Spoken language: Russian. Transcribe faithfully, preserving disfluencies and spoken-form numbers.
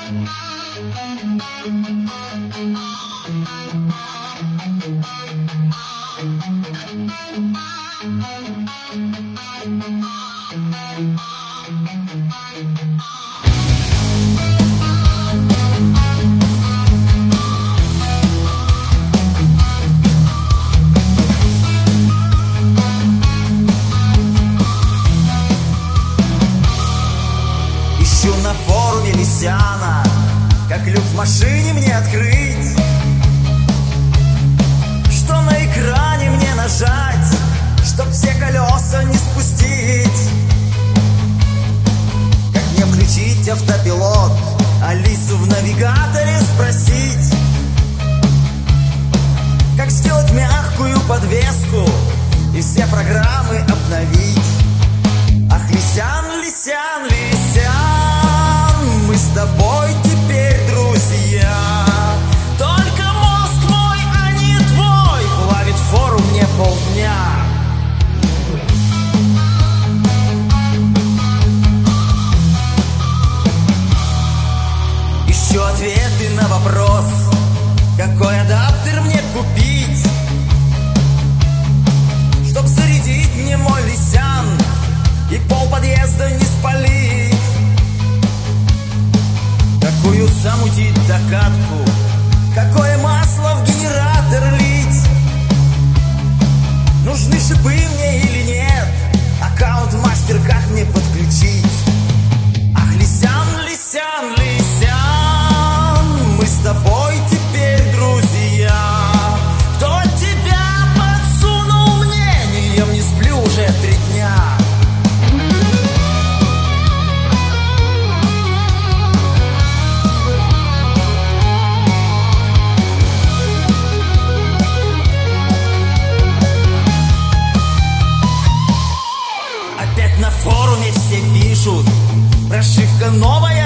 Ищу на форуме Лисяна, как люк в машине мне открыть, что на экране мне нажать, чтоб все колеса не спустить. Как мне включить автопилот, Алису в навигаторе спросить, как сделать мягкую подвеску и все программы обновить. Ах, Лисян, Лисян, Лисян, мы с тобой теперь друзья. Только мозг мой, а не твой, плавит фору мне полдня. Ищу ответы на вопрос, какой адаптер мне купить, чтоб зарядить мне мой Лисян и пол подъезда не спалить. Какую замутить докатку, какое масло в генератор лить, нужны шипы мне или нет, аккаунт мастер как мне подключить. Ах, Лисян, Лисян, Лисян, мы с тобой теперь друзья. Кто тебя подсунул мне, не ем, не сплю уже три дня. На форуме все пишут, прошивка новая